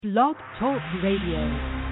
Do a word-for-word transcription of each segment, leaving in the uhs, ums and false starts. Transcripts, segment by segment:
Blog Talk Radio.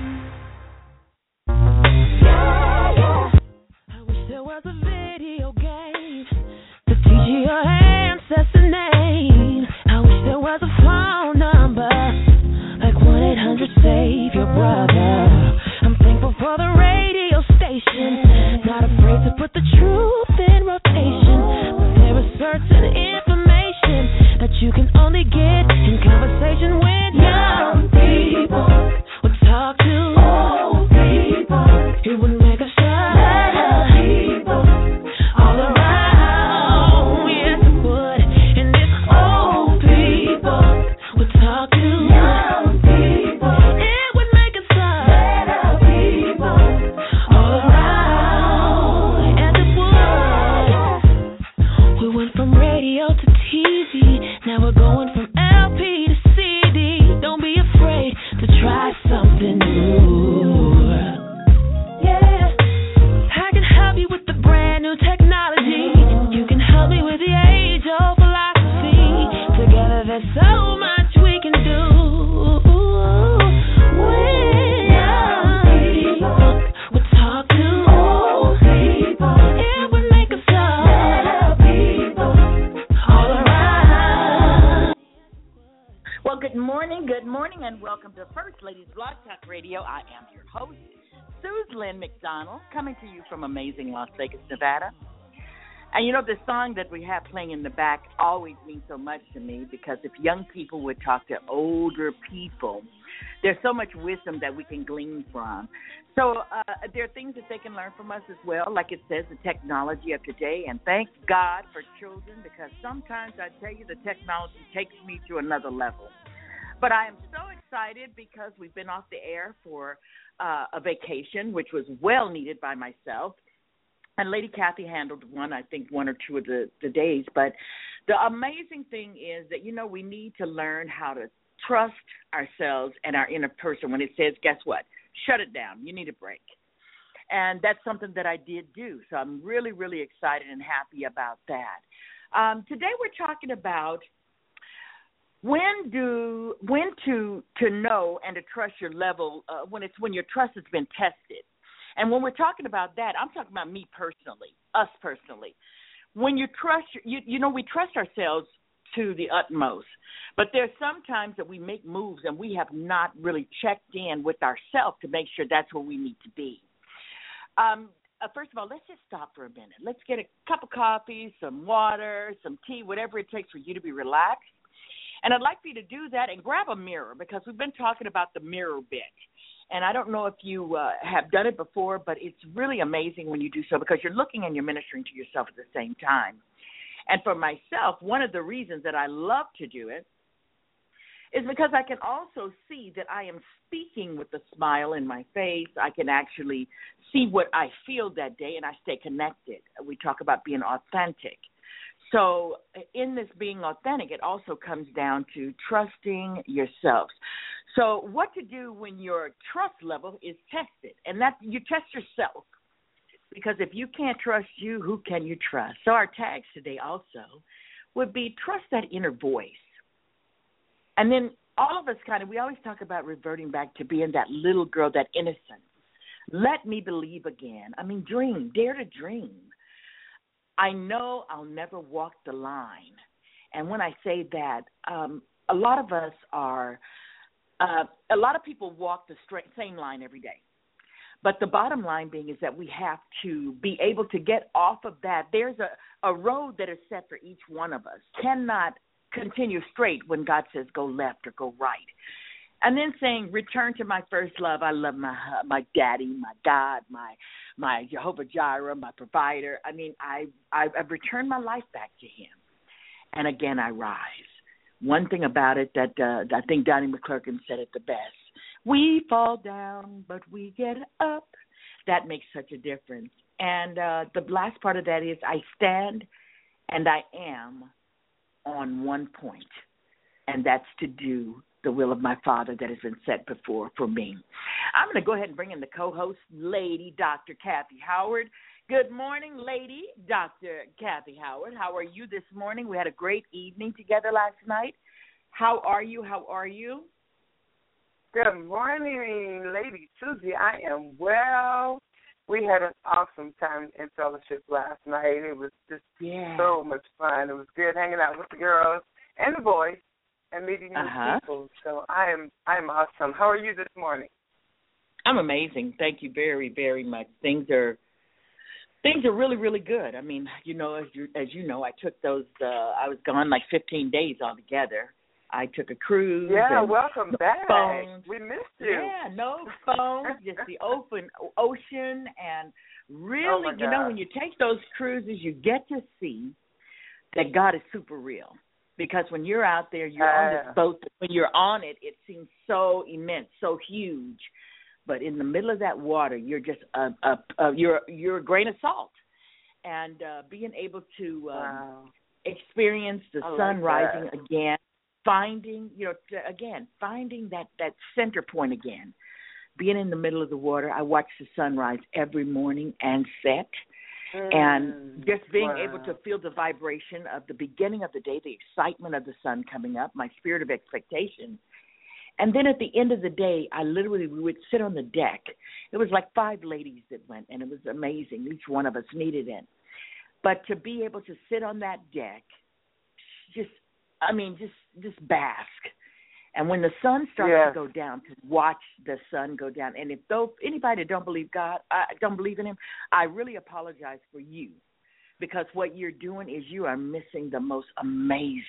I wish there was a video game to teach you your ancestor name. I wish there was a phone number like one eight hundred save your brother. I'm thankful for the radio station, not afraid to put the truth in rotation. But there is certain information that you can only get in conversation with young people. We'll talk to old people. It would make us better people all around. Yes, it would. And if old people would talk to young people, it would make us better people all around. Yes, it would. We went from radio to T V. Now we're going from L P to C D. Don't be afraid to try something new. Yeah, I can help you with the brand new technology. You can help me with the age-old philosophy. Together there's so much we can do. When young people would talk to old people, it would make us better people all around. Well, good morning, good morning, and welcome to First Ladies Blog Talk Radio. I am your host, Suzlyn McDonald, coming to you from amazing Las Vegas, Nevada. And you know, the song that we have playing in the back always means so much to me, because if young people would talk to older people, there's so much wisdom that we can glean from. So uh, there are things that they can learn from us as well, like it says, the technology of today. And thank God for children, because sometimes I tell you the technology takes me to another level. But I am so excited because we've been off the air for uh, a vacation, which was well needed by myself. And Lady Kathy handled one, I think, one or two of the, the days. But the amazing thing is that, you know, we need to learn how to trust ourselves and our inner person when it says, guess what? Shut it down. You need a break. And that's something that I did do. So I'm really, really excited and happy about that. Um, today we're talking about when do when to to know and to trust your level uh, when it's when your trust has been tested. And when we're talking about that, I'm talking about me personally, us personally. When you trust, you you know, we trust ourselves to the utmost, but there's sometimes that we make moves and we have not really checked in with ourselves to make sure that's where we need to be. Um, uh, first of all, let's just stop for a minute. Let's get a cup of coffee, some water, some tea, whatever it takes for you to be relaxed. And I'd like for you to do that and grab a mirror, because we've been talking about the mirror bit. And I don't know if you uh, have done it before, but it's really amazing when you do so, because you're looking and you're ministering to yourself at the same time. And for myself, one of the reasons that I love to do it is because I can also see that I am speaking with a smile in my face. I can actually see what I feel that day, and I stay connected. We talk about being authentic. So in this being authentic, it also comes down to trusting yourselves. So what to do when your trust level is tested, and that you test yourself, because if you can't trust you, who can you trust? So our tags today also would be trust that inner voice. And then all of us kind of, we always talk about reverting back to being that little girl, that innocence. Let me believe again. I mean, dream, dare to dream. I know I'll never walk the line. And when I say that, um, a lot of us are, uh, a lot of people walk the straight, same line every day. But the bottom line being is that we have to be able to get off of that. There's a, a road that is set for each one of us. Cannot continue straight when God says go left or go right. And then saying, return to my first love. I love my my daddy, my God, my my Jehovah Jireh, my provider. I mean, I, I, I've returned my life back to him. And again, I rise. One thing about it that uh, I think Donnie McClurkin said it the best. We fall down, but we get up. That makes such a difference. And uh, the last part of that is I stand and I am on one point, and that's to do the will of my Father that has been set before for me. I'm going to go ahead and bring in the co-host, Lady Doctor Kathy Howard. Good morning, Lady Doctor Kathy Howard. How are you this morning? We had a great evening together last night. How are you? How are you? Good morning, Lady Susie. I am well. We had an awesome time in fellowship last night. It was just yeah. so much fun. It was good hanging out with the girls and the boys and meeting new uh-huh. people. So I am I am awesome. How are you this morning? I'm amazing. Thank you very, very much. Things are things are really, really good. I mean, you know, as you as you know, I took those. Uh, I was gone like fifteen days altogether. I took a cruise. Yeah, and welcome no back. Phones. We missed you. Yeah, no phones, just the open ocean, and really, oh you know, when you take those cruises, you get to see that God is super real. Because when you're out there, you're uh, on this boat. When you're on it, it seems so immense, so huge. But in the middle of that water, you're just a, a, a you're you're a grain of salt, and uh, being able to um, wow. experience the I sun like rising that. again, finding you know to, again finding that, that center point again, being in the middle of the water. I watch the sunrise every morning and set. Mm, and just being wow. able to feel the vibration of the beginning of the day, the excitement of the sun coming up, my spirit of expectation. And then at the end of the day, I literally, we would sit on the deck. It was like five ladies that went, and it was amazing. Each one of us needed it. But to be able to sit on that deck, just, I mean, just, just bask. And when the sun starts yes. to go down, to watch the sun go down. And if though anybody that don't believe God, I don't believe in him, I really apologize for you. Because what you're doing is you are missing the most amazing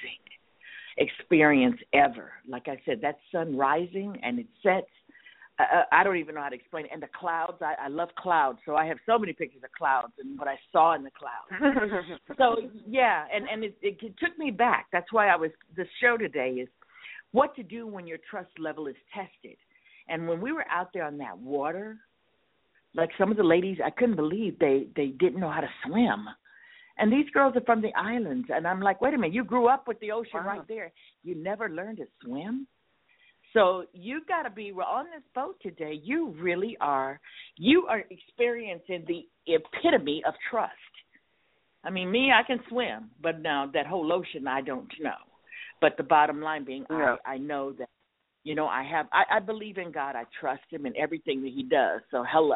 experience ever. Like I said, that sun rising and it sets. Uh, I don't even know how to explain it. And the clouds, I, I love clouds. So I have so many pictures of clouds and what I saw in the clouds. so, yeah, and, and it, it, it took me back. That's why I was, the show today is what to do when your trust level is tested. And when we were out there on that water, like some of the ladies, I couldn't believe they, they didn't know how to swim. And these girls are from the islands. And I'm like, wait a minute, you grew up with the ocean wow. right there. You never learned to swim? So you got to be on this boat today. You really are, you are experiencing the epitome of trust. I mean, me, I can swim, but now that whole ocean, I don't know. But the bottom line being, yeah. I, I know that, you know, I have, I, I believe in God. I trust him in everything that he does. So, hello.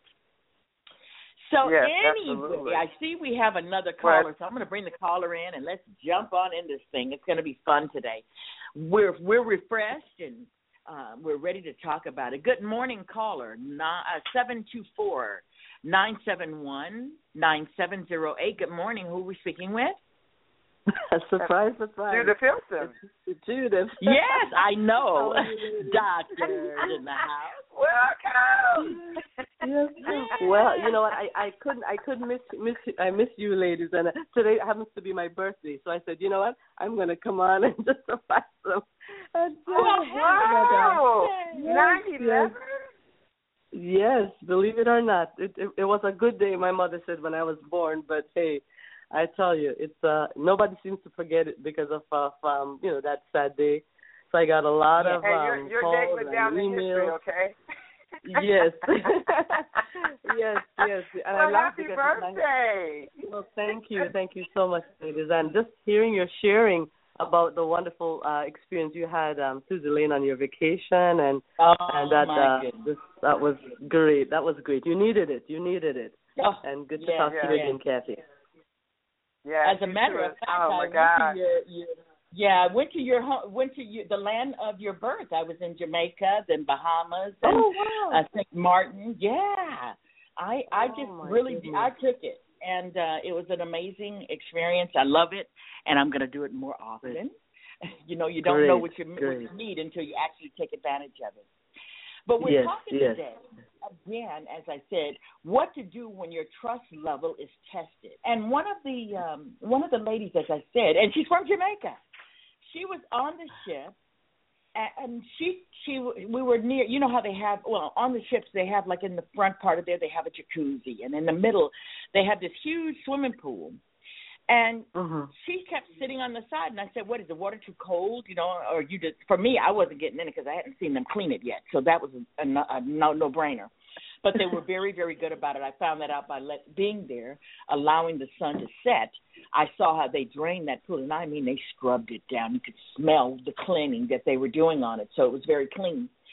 So, yes, anyway, absolutely. I see we have another caller. Right. So, I'm going to bring the caller in, and let's jump on in this thing. It's going to be fun today. We're we're refreshed, and uh, we're ready to talk about it. Good morning, caller, seven two four, nine seven one, nine seven zero eight. Good morning. Who are we speaking with? surprise, surprise. Judith Hilton. Judith. Yes, I know. Doctor in the house. Welcome. Yes. Well, you know what? I, I couldn't I couldn't miss miss I miss you ladies, and today happens to be my birthday, so I said, you know what? I'm going to come on and just surprise them. And, uh, oh wow! nine eleven. Yes, believe it or not, it, it it was a good day. My mother said when I was born, but hey. I tell you, it's uh nobody seems to forget it because of uh, um you know that sad day. So I got a lot yeah. of hey, um you're, you're calls and down emails. Okay. yes, yes, yes. And well, I laugh happy because birthday! I, well, thank you, thank you so much, ladies. And just hearing your sharing about the wonderful uh, experience you had, um, Susie Lane, on your vacation, and oh, and that my uh, this, that was great. That was great. You needed it. You needed it. Oh, and good to yeah, talk yeah, to you yeah. again, Kathy. Yeah, As a matter of fact, oh, I my went God. to your, your yeah, I went to your home, went to your, the land of your birth. I was in Jamaica, then Bahamas, and oh, wow. uh, Saint Martin. Yeah, I I just oh, really goodness. I took it, and uh, it was an amazing experience. I love it, and I'm going to do it more often. You know, you don't great, know what you, what great. you need until you actually take advantage of it. But we're yes, talking yes. today, again, as I said, what to do when your trust level is tested. And one of the um, one of the ladies, as I said, and she's from Jamaica, she was on the ship, and she she we were near. You know how they have well on the ships they have like in the front part of there they have a jacuzzi, and in the middle they have this huge swimming pool. And mm-hmm. she kept sitting on the side, and I said, what, is the water too cold, you know, or you just, for me, I wasn't getting in it because I hadn't seen them clean it yet, so that was a, a, a no, no-brainer. But they were very, very good about it. I found that out by let, being there, allowing the sun to set. I saw how they drained that pool, and I mean, they scrubbed it down. You could smell the cleaning that they were doing on it, so it was very clean.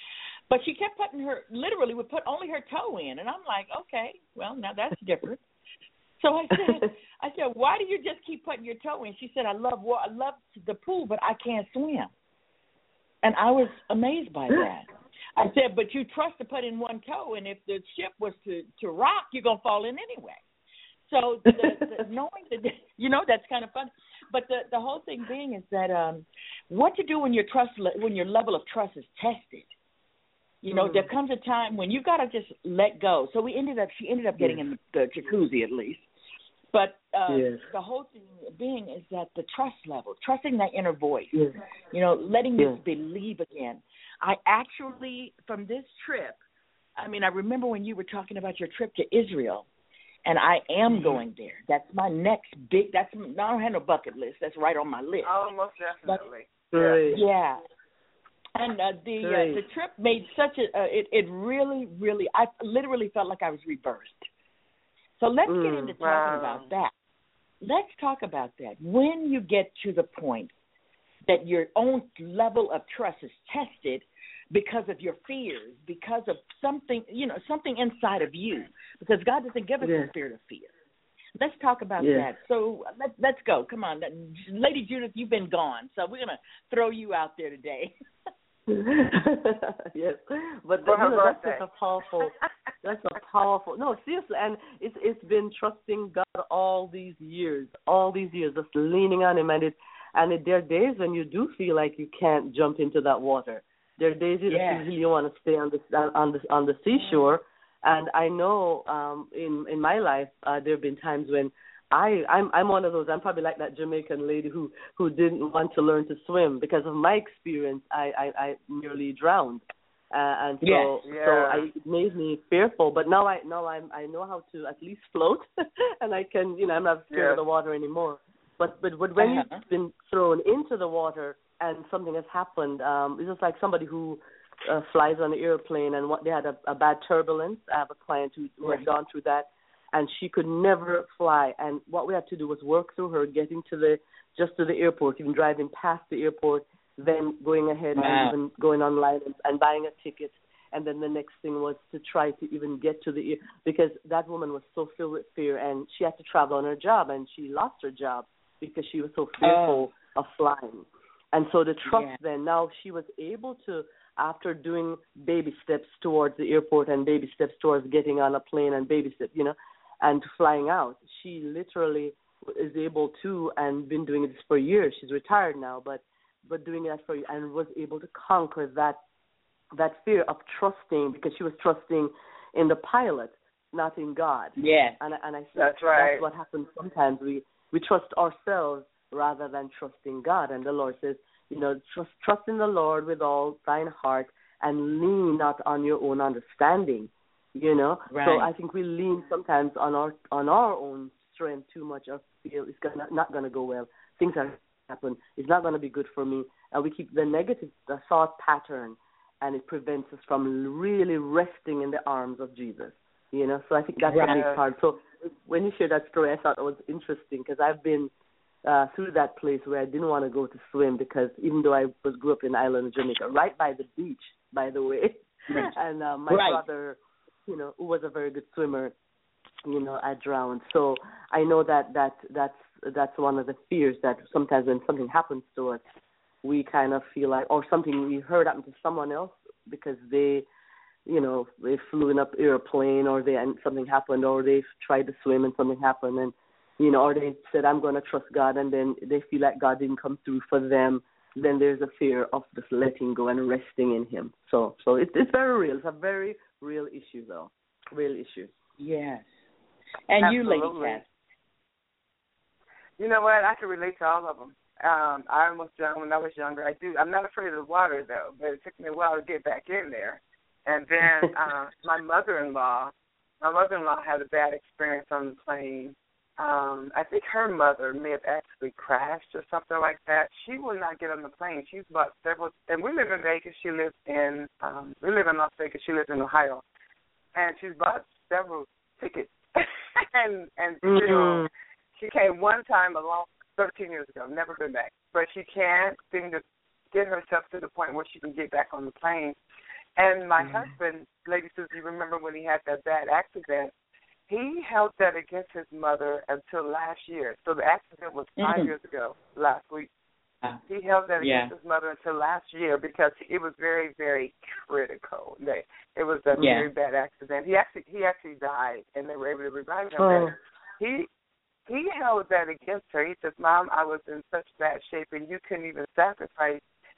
But she kept putting her, literally would put only her toe in. And I'm like, okay, well, now that's different. So I said, I said, why do you just keep putting your toe in? She said, I love wa- I love the pool, but I can't swim. And I was amazed by that. I said, but you trust to put in one toe, and if the ship was to, to rock, you're going to fall in anyway. So the, the, knowing that, you know, that's kind of fun. But the, the whole thing being is that um, what to do when your trust, when your level of trust is tested. You know, mm. there comes a time when you got to just let go. So we ended up, she ended up getting yes. in the, the jacuzzi at least. But uh, yes. the whole thing being is that the trust level, trusting that inner voice, yes. you know, letting yes. you believe again. I actually, from this trip, I mean, I remember when you were talking about your trip to Israel, and I am mm-hmm. going there. That's my next big, that's, I don't have no bucket list. That's right on my list. Oh, most definitely. But, yeah. And uh, the uh, the trip made such a, uh, it, it really, really, I literally felt like I was rebirthed. So let's mm, get into talking wow. about that. Let's talk about that. When you get to the point that your own level of trust is tested because of your fears, because of something, you know, something inside of you, because God doesn't give us yeah. a spirit of fear. Let's talk about yeah. that. So let, let's go. Come on. Lady Judith, you've been gone, so we're going to throw you out there today. Yes, but you know, that's such a powerful. That's a powerful. No, seriously, and it's it's been trusting God all these years, all these years, just leaning on Him, and it and it, there are days when you do feel like you can't jump into that water. There are days you yeah. just really want to stay on the on the on the seashore, and I know um, in in my life uh, there have been times when. I, I'm I'm one of those. I'm probably like that Jamaican lady who, who didn't want to learn to swim because of my experience. I, I, I nearly drowned, uh, and so yes. yeah. so I, it made me fearful. But now I now I'm I know how to at least float, and I can you know I'm not scared yes. of the water anymore. But but, but when uh-huh. you've been thrown into the water and something has happened, um, it's just like somebody who uh, flies on an airplane and what they had a, a bad turbulence. I have a client who, who right. had gone through that. And she could never fly. And what we had to do was work through her, getting to the just to the airport, even driving past the airport, then going ahead wow. and even going online and, and buying a ticket. And then the next thing was to try to even get to the because that woman was so filled with fear, and she had to travel on her job, and she lost her job because she was so fearful oh. of flying. And so the trust yeah. then, now she was able to, after doing baby steps towards the airport and baby steps towards getting on a plane and baby steps, you know, and flying out, she literally is able to, and been doing this for years. She's retired now, but but doing that for you, and was able to conquer that that fear of trusting, because she was trusting in the pilot, not in God. Yeah, and and I think that's right. That's what happens sometimes. We we trust ourselves rather than trusting God, and the Lord says, you know, trust trust in the Lord with all thine heart, and lean not on your own understanding. You know, right. so I think we lean sometimes on our on our own strength too much. Or feel it's gonna, not going to go well. Things are happen. It's not going to be good for me. And we keep the negative the thought pattern, and it prevents us from really resting in the arms of Jesus. You know, so I think that's right. a big part. So when you shared that story, I thought it was interesting because I've been uh, through that place where I didn't want to go to swim because even though I was grew up in Island of Jamaica, right by the beach, by the way, right. and uh, my right. brother, you know, who was a very good swimmer, you know, I drowned. So I know that, that that's that's one of the fears, that sometimes when something happens to us, we kind of feel like, or something we heard happen to someone else because they, you know, they flew in an airplane, or they and something happened, or they tried to swim and something happened, and you know, or they said, I'm going to trust God, and then they feel like God didn't come through for them. Then there's a fear of just letting go and resting in Him. So, so it's it's very real. It's a very real issue, though. Real issue. Yes. And Absolutely. you, Lady Cat. You know what? I can relate to all of them. Um, I almost drowned when I was younger. I do. I'm not afraid of the water, though, but it took me a while to get back in there. And then uh, my mother-in-law, my mother-in-law had a bad experience on the plane. Um, I think her mother may have actually crashed or something like that. She will not get on the plane. She's bought several, and we live in Vegas. She lives in, um, we live in Las Vegas. She lives in Ohio. And she's bought several tickets. and and mm-hmm. still, she came one time along thirteen years ago, never been back. But she can't seem to get herself to the point where she can get back on the plane. And my Mm-hmm. husband, Lady Susie, remember when he had that bad accident, he held that against his mother until last year. So the accident was five Mm-hmm. years ago, last week. He held that Yeah. against his mother until last year because it was very, very critical. They, it was a Yeah. very bad accident. He actually he actually died, and they were able to revive him. Oh. He he held that against her. He says, "Mom, I was in such bad shape, and you couldn't even sacrifice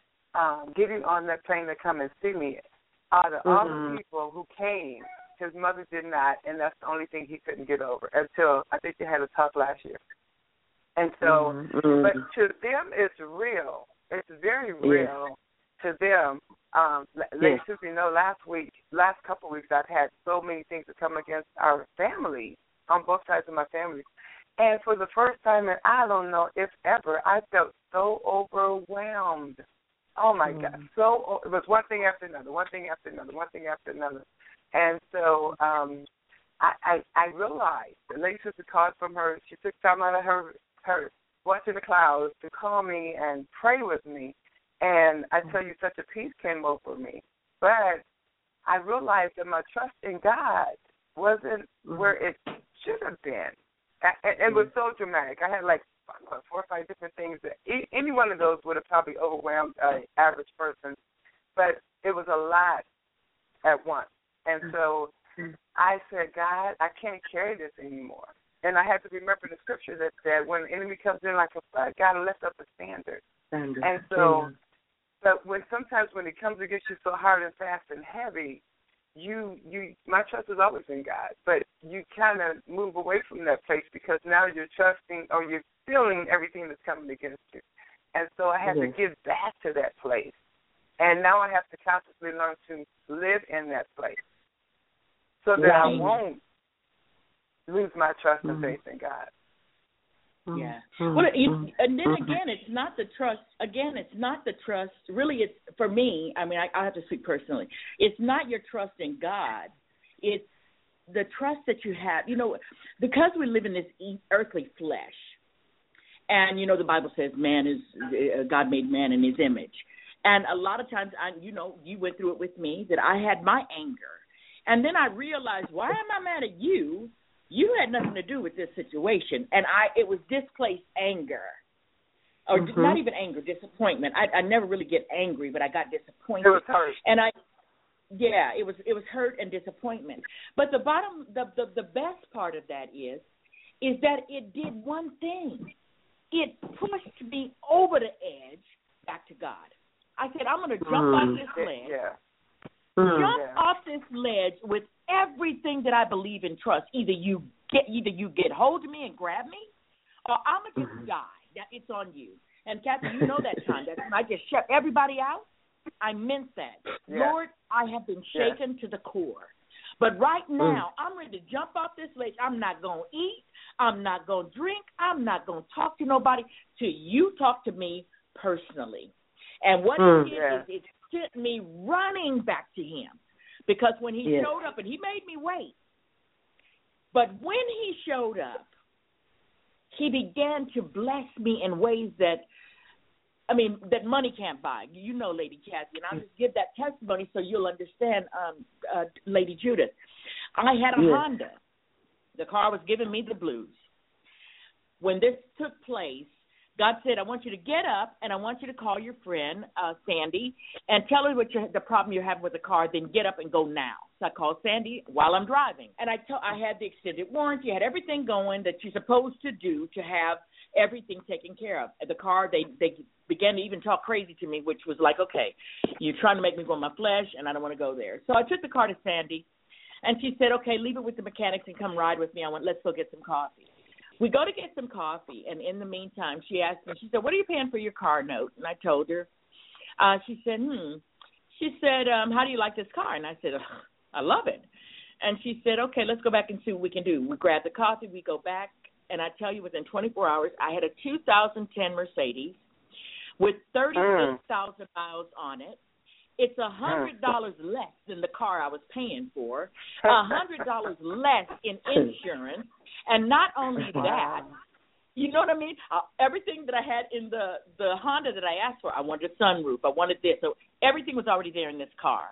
um, getting on that plane to come and see me. Out of all Mhm. the people who came, his mother did not, and that's the only thing he couldn't get over until I think they had a talk last year. And so, Mhm. but to them, it's real. It's very real to them. Um, Lady Yes. Susie, you know, last week, last couple of weeks, I've had so many things that come against our family, on both sides of my family. And for the first time, and I don't know if ever, I felt so overwhelmed. Oh, my Mm. God. So it was one thing after another, one thing after another, one thing after another. And so um, I, I, I realized that Lady Sister called from her. She took time out of her, her watching the clouds to call me and pray with me. And I tell you, such a peace came over me. But I realized that my trust in God wasn't Mm. where it should have been. And it was so dramatic. I had like four or five different things that any one of those would have probably overwhelmed an average person. But it was a lot at once. And so I said, God, I can't carry this anymore. And I had to remember the scripture that said when the enemy comes in like a flood, God will lift up a standard. Standard. And so, Yeah. but when sometimes when it comes against you so hard and fast and heavy, you, you, my trust is always in God, but you kind of move away from that place because now you're trusting or you're feeling everything that's coming against you. And so I had Yes. to get back to that place. And now I have to consciously learn to live in that place so that I Right. won't lose my trust and Mhm. faith in God. Yeah. Mhm. Well, you, Mhm. and then Mhm. again, it's not the trust. Again, it's not the trust. Really, it's for me. I mean, I, I have to speak personally. It's not your trust in God. It's the trust that you have. You know, because we live in this e- earthly flesh, and you know, the Bible says man is uh, God made man in His image, and a lot of times, I, you know, you went through it with me that I had my anger, and then I realized, why am I mad at you? You had nothing to do with this situation, and I it was displaced anger, or Mhm. not even anger, disappointment. I, I never really get angry, but I got disappointed. It was hurt. And I, yeah, it was it was hurt and disappointment. But the bottom, the the, the best part of that is, is that it did one thing. It pushed me over the edge back to God. I said, I'm going to jump Mm. off this ledge. Yeah. Mhm. Jump Yeah. off this ledge with everything that I believe in trust. Either you get either you get hold of me and grab me, or I'm gonna just Mhm. die. That it's on you. And Kathy, you know that time. That's when I just shut everybody out. I meant that. Yeah. Lord, I have been Yeah. shaken to the core. But right now, I'm ready to jump off this ledge. I'm not gonna eat. I'm not gonna drink. I'm not gonna talk to nobody till you talk to me personally. And what Mm. it did Yeah. is it sent me running back to Him. Because when He Yes. showed up, and He made me wait, but when He showed up, He began to bless me in ways that, I mean, that money can't buy. You know, Lady Kathy, and I'll just give that testimony so you'll understand, um, uh, Lady Judith. I had a Yes. Honda. The car was giving me the blues. When this took place, God said, I want you to get up, and I want you to call your friend, uh, Sandy, and tell her what you're, the problem you're having with the car, then get up and go now. So I called Sandy while I'm driving. And I, told, I had the extended warranty, had everything going that you're supposed to do to have everything taken care of. At the car, they, they began to even talk crazy to me, which was like, okay, you're trying to make me go in my flesh, and I don't want to go there. So I took the car to Sandy, and she said, okay, leave it with the mechanics and come ride with me. I went, let's go get some coffee. We go to get some coffee, and in the meantime, she asked me, she said, what are you paying for your car note? And I told her. Uh, she said, hmm. She said, um, how do you like this car? And I said, I love it. And she said, okay, let's go back and see what we can do. We grab the coffee, we go back, and I tell you, within twenty-four hours, I had a two thousand ten Mercedes with thirty-eight thousand miles on it. It's a hundred dollars less than the car I was paying for, a hundred dollars less in insurance, and not only that, you know what I mean? Uh, everything that I had in the the Honda that I asked for, I wanted a sunroof, I wanted this, so everything was already there in this car.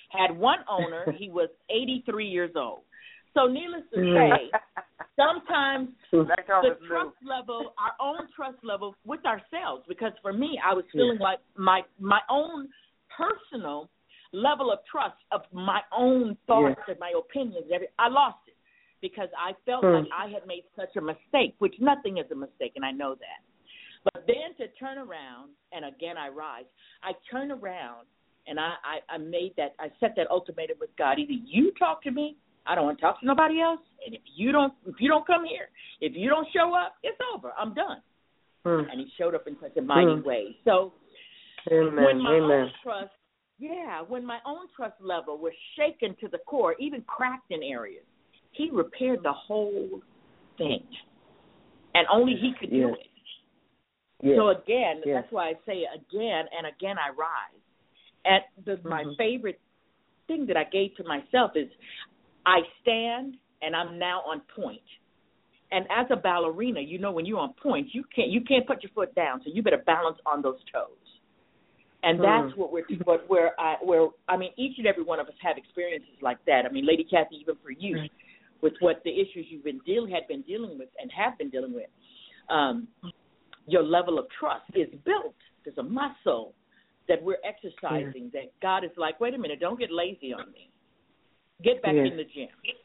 had one owner. He was eighty-three years old. So needless to say, sometimes the trust level, our own trust level with ourselves, because for me, I was feeling yeah. like my my own personal level of trust of my own thoughts yeah. and my opinions, I lost it because I felt hmm. like I had made such a mistake, which nothing is a mistake, and I know that. But then to turn around, and again I rise, I turn around and I, I, I made that, I set that ultimatum with God. Either you talk to me, I don't want to talk to nobody else, and if you don't if you don't come here, if you don't show up, it's over. I'm done. Hmm. And he showed up in such a mighty hmm. way. So Amen. when my Amen. own trust, yeah, when my own trust level was shaken to the core, even cracked in areas, he repaired the whole thing. And only he could yes. do it. Yes. So again, yes. that's why I say again and again I rise. And the, mm-hmm. my favorite thing that I gave to myself is I stand and I'm now on point. And as a ballerina, you know when you're on point, you can't you can't put your foot down, so you better balance on those toes. And mm. that's what we're what where I where I mean each and every one of us have experiences like that. I mean, Lady Kathy, even for you, mm. with what the issues you've been dealing had been dealing with and have been dealing with, um, your level of trust is built. There's a muscle that we're exercising. Yeah. That God is like, wait a minute, don't get lazy on me. Get back yes. in the gym.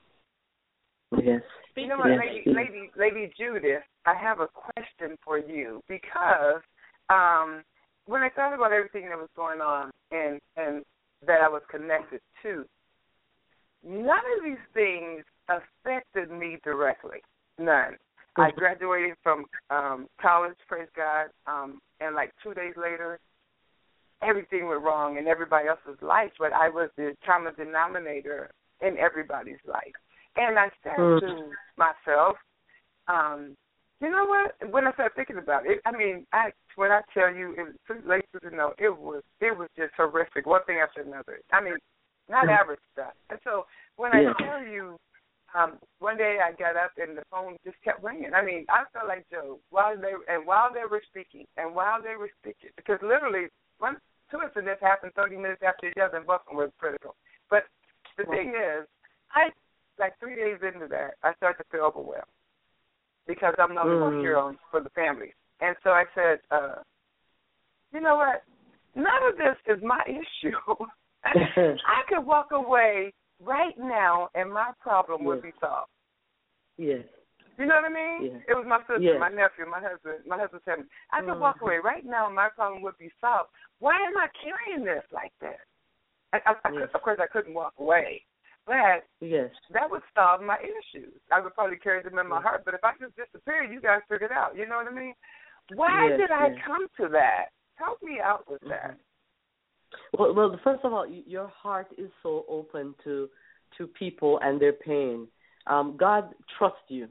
Yes. You know what, yes. Lady, Lady, Lady Judith, I have a question for you because um, when I thought about everything that was going on and, and that I was connected to, none of these things affected me directly. None. Mm-hmm. I graduated from um, college, praise God, um, and like two days later, everything went wrong in everybody else's life, but I was the common denominator in everybody's life. And I said mm. to myself, um, you know what? When I started thinking about it, I mean, I when I tell you, it was late to know, it was it was just horrific. One thing after another. I mean, not mm. average stuff. And so when yeah. I tell you, um, one day I got up and the phone just kept ringing. I mean, I felt like Job while they and while they were speaking and while they were speaking, because literally one two incidents happened thirty minutes after each other, and both of them were critical. But the thing is, I. Like three days into that, I started to feel overwhelmed because I'm not mm. here on for the family. And so I said, uh, you know what? None of this is my issue. I could walk away right now and my problem yes. would be solved. Yes. You know what I mean? Yes. It was my sister, yes. my nephew, my husband, my husband said, I could mm. walk away right now and my problem would be solved. Why am I carrying this like that? I, I, I yes. could, of course, I couldn't walk away. But yes. that would solve my issues. I would probably carry them in my heart. But if I just disappear, you guys figure it out. You know what I mean? Why yes, did I yes. come to that? Help me out with that. Well, well, first of all, your heart is so open to to people and their pain. Um, God trusts you.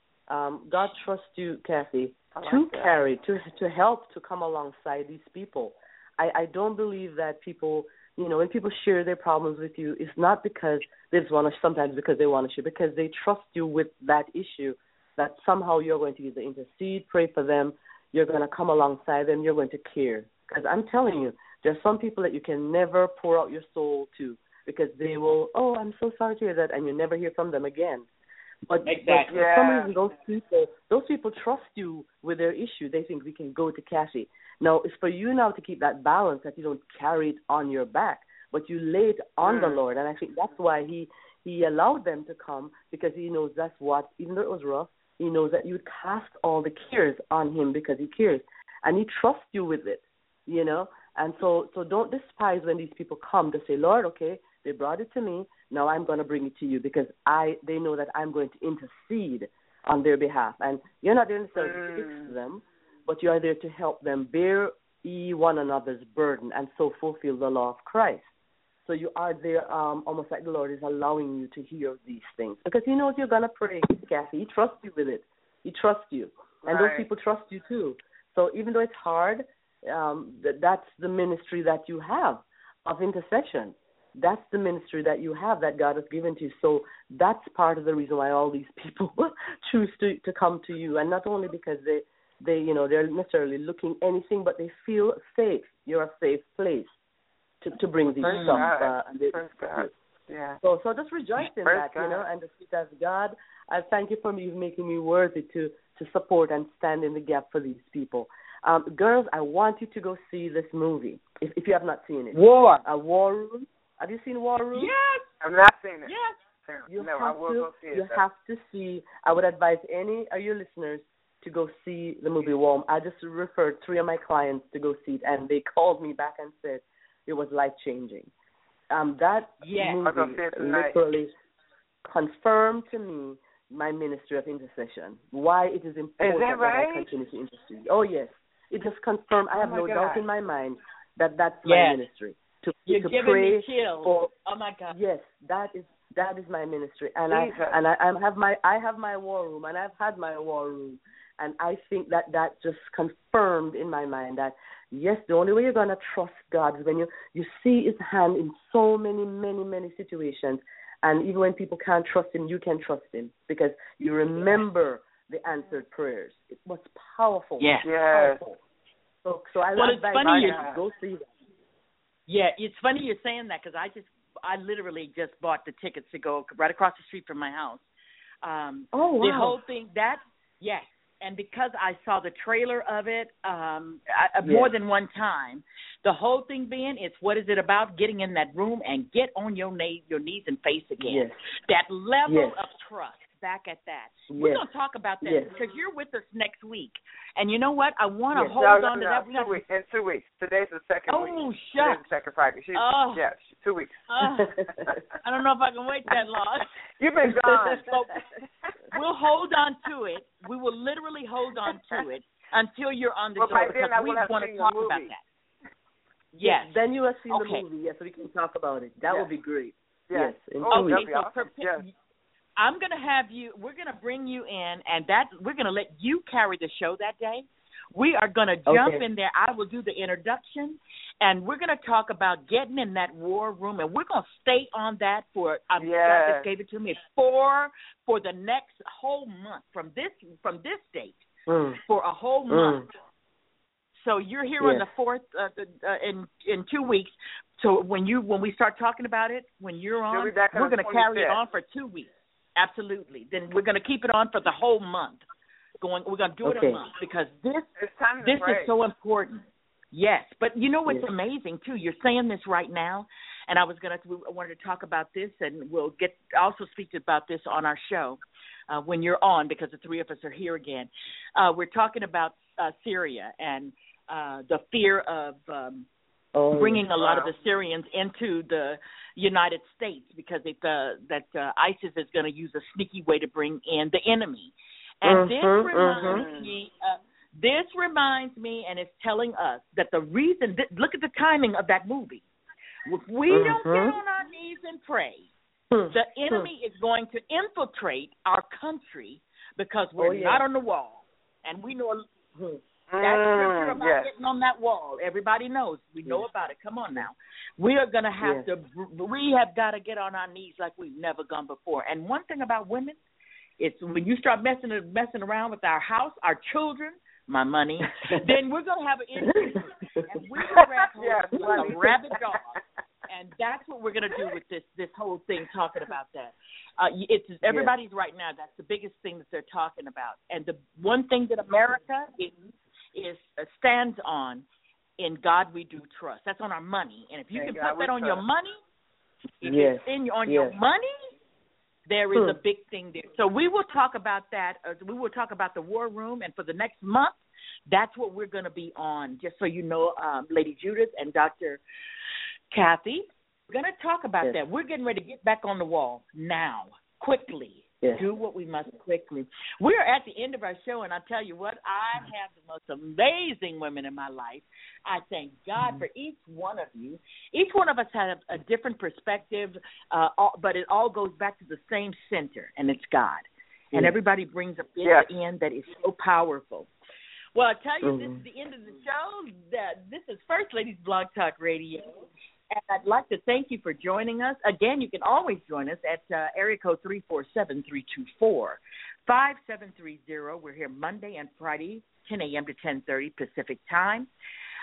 Um, God trusts you, Kathy, like to that. carry, to to help, to come alongside these people. I, I don't believe that people. You know, when people share their problems with you, it's not because they just want to, sometimes because they want to share, because they trust you with that issue, that somehow you're going to either intercede, pray for them, you're going to come alongside them, you're going to care. Because I'm telling you, there's some people that you can never pour out your soul to because they will, oh, I'm so sorry to hear that, and you never hear from them again. But, exactly. but for yeah. some reason, those people, those people trust you with their issue. They think we can go to Kathy. Now, it's for you now to keep that balance, that you don't carry it on your back, but you lay it on mm. the Lord. And I think that's why he, he allowed them to come, because he knows that's what, even though it was rough, he knows that you cast all the cares on him because he cares. And he trusts you with it, you know. And so, so don't despise when these people come to say, Lord, okay, they brought it to me, now I'm going to bring it to you, because I they know that I'm going to intercede on their behalf. And you're not there necessarily mm. to fix them, but you are there to help them bear ye one another's burden and so fulfill the law of Christ. So you are there um, almost like the Lord is allowing you to hear these things, because he knows you're going to pray, Kathy. He trusts you with it. He trusts you. And right. those people trust you too. So even though it's hard, um, th- that's the ministry that you have of intercession. That's the ministry that you have that God has given to you. So that's part of the reason why all these people choose to, to come to you. And not only because they, they, you know, they're necessarily looking anything, but they feel safe. You're a safe place to, to bring these Praise songs. God. Uh, and they, Praise God. Yeah. So, so just rejoice in Praise that, God. you know, and just as God, I thank you for me making me worthy to, to support and stand in the gap for these people. Um, girls, I want you to go see this movie if, if you have not seen it. War. A War Room. Have you seen War Room? Yes. I've not seen it. Yes. You no, have I will to. go see it. You though. have to see. I would advise any of your listeners to go see the movie Warm. I just referred three of my clients to go see it, and they called me back and said it was life changing. Um, that Yes. movie literally confirmed to me my ministry of intercession. Why it is important is that, right? that I continue to intercede. Oh yes, it just confirmed. I have oh no God. doubt in my mind that that's Yes. my ministry. To, You're to giving pray me chills. for. Oh my God. Yes, that is that is my ministry, and Jesus. I and I, I have my I have my war room, and I've had my war room, and I think that that just confirmed in my mind that yes, the only way you're gonna trust God is when you you see His hand in so many many many situations, and even when people can't trust Him, you can trust Him because you remember the answered prayers. It was powerful. Yes. Yes. Powerful. So so I Well, it's advise funny you you- to go see that. Yeah, it's funny you're saying that because I just, I literally just bought the tickets to go right across the street from my house. Um, Oh wow. The whole thing, that, yes. And because I saw the trailer of it um, I, Yes. more than one time, the whole thing being, it's what is it about getting in that room and get on your, na- your knees and face again. Yes. That level Yes. of trust. Back at that. We're Yes. going to talk about that Yes. because you're with us next week. And you know what? I want to Yes. hold no, no, on to no, that. We two got- weeks. In two weeks. Today's the second Oh, week. Today's shucks. the second Friday. She's, Oh. yeah, she- two weeks. Uh, I don't know if I can wait that long. You've been gone. We'll hold on to it. We will literally hold on to it until you're on the Well, show by because then I we will have want to seen the talk about movie. that. Yes. Then you have seen Okay. the movie, yes, so we can talk about it. That Yes. would be great. Yes. Yes. in Oh, two Okay, weeks. so awesome. prepare, Yes. I'm going to have you, we're going to bring you in, and that we're going to let you carry the show that day. We are going to jump Okay. in there. I will do the introduction, and we're going to talk about getting in that war room, and we're going to stay on that for, um, God Yes. just gave it to me, for, for the next whole month, from this, from this date, Mm. for a whole Mm. month. So you're here on Yes. the fourth uh, uh, in in two weeks. So when you when we start talking about it, when you're She'll on, be back on we're the going to carry it twenty-fifth. on for two weeks. Absolutely. Then we're going to keep it on for the whole month. Going, we're going to do it Okay. a month because this It's time to this pray. is so important. Yes, but you know what's Yes. amazing too? You're saying this right now, and I was going to I wanted to talk about this, and we'll get also speak about this on our show uh, when you're on because the three of us are here again. Uh, we're talking about uh, Syria and uh, the fear of um, Oh, bringing a lot of Wow. the Syrians into the United States because it, uh, that uh, ISIS is going to use a sneaky way to bring in the enemy. And this Mhm, reminds mhm. me, uh, this reminds me, and it's telling us that the reason. Th- look at the timing of that movie. If we don't get Mhm. on our knees and pray, Hmm. the enemy is going to infiltrate our country because we're Oh, yeah. not on the wall, and we know. Hmm. That scripture Mm, about yes. getting on that wall, everybody knows. We know Yes. about it. Come on now. We are going to have Yes. to, we have got to get on our knees like we've never gone before. And one thing about women, it's when you start messing messing around with our house, our children, my money, then we're going to have an issue. And we will grab hold Yes, of you money. like a rabid dog. And that's what we're going to do with this this whole thing, talking about that. Uh, it's everybody's right now. That's the biggest thing that they're talking about. And the one thing that America is is uh, stands on, in God we do trust. That's on our money. And if you In can God put we that on your trust. money, if Yes. it's in on Yes. your money, there is Hmm. a big thing there. So we will talk about that. Uh, we will talk about the war room, and for the next month, that's what we're going to be on. Just so you know, um, Lady Judith and Doctor Kathy, we're going to talk about Yes. that. We're getting ready to get back on the wall now, quickly. Yes. Do what we must quickly. We're at the end of our show, and I tell you what, I have the most amazing women in my life. I thank God for each one of you. Each one of us has a, a different perspective, uh, all, but it all goes back to the same center, and it's God. And Yes. everybody brings a bit Yes. in that is so powerful. Well, I tell you, this Mhm. is the end of the show. That This is First Ladies Blog Talk Radio. And I'd like to thank you for joining us. Again, you can always join us at uh, area code three four seven, three two four, five seven three zero. We're here Monday and Friday, ten a.m. to ten thirty Pacific time.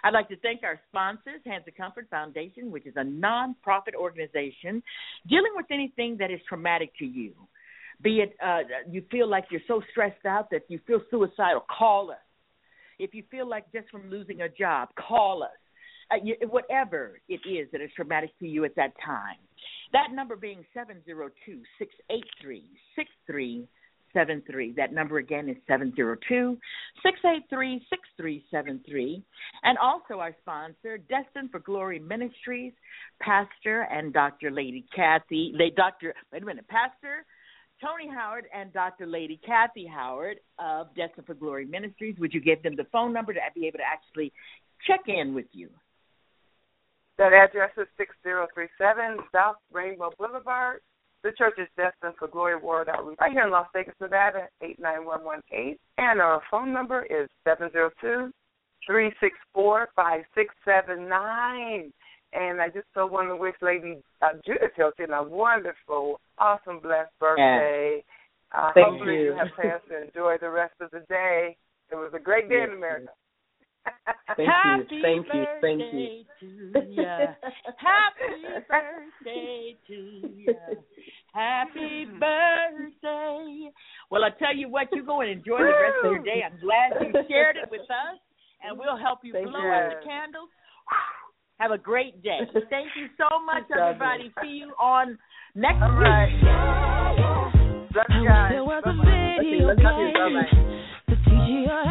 I'd like to thank our sponsors, Hands of Comfort Foundation, which is a nonprofit organization dealing with anything that is traumatic to you. Be it uh, you feel like you're so stressed out that you feel suicidal, call us. If you feel like just from losing a job, call us. Uh, you, whatever it is that is traumatic to you at that time. That number being seven zero two, six eight three, six three seven three. That number again is seven zero two, six eight three, six three seven three. And also our sponsor, Destined for Glory Ministries, Pastor and Doctor Lady Kathy, they, Doctor, wait a minute, Pastor Tony Howard and Doctor Lady Kathy Howard of Destined for Glory Ministries. Would you give them the phone number to be able to actually check in with you? That address is six zero three seven South Rainbow Boulevard. The church is Destined for Glory World Outreach right here in Las Vegas, Nevada, eight nine one one eight. And our phone number is seven zero two, three six four, five six seven nine. And I just so want to wish Lady uh, Judith Hilton a wonderful, awesome, blessed birthday. Yeah. Uh, Thank hopefully you. you have chance to enjoy the rest of the day. It was a great day yes, in America. Thank Happy you, thank you, thank you. To ya. Happy birthday to you. Happy birthday. Well, I tell you what, you go and enjoy the rest of your day. I'm glad you shared it with us, and we'll help you thank blow you. out the candles. Have a great day. Thank you so much, everybody. See you on next All right. week. Love you guys. There was Bye-bye. a video Okay, game. The T G I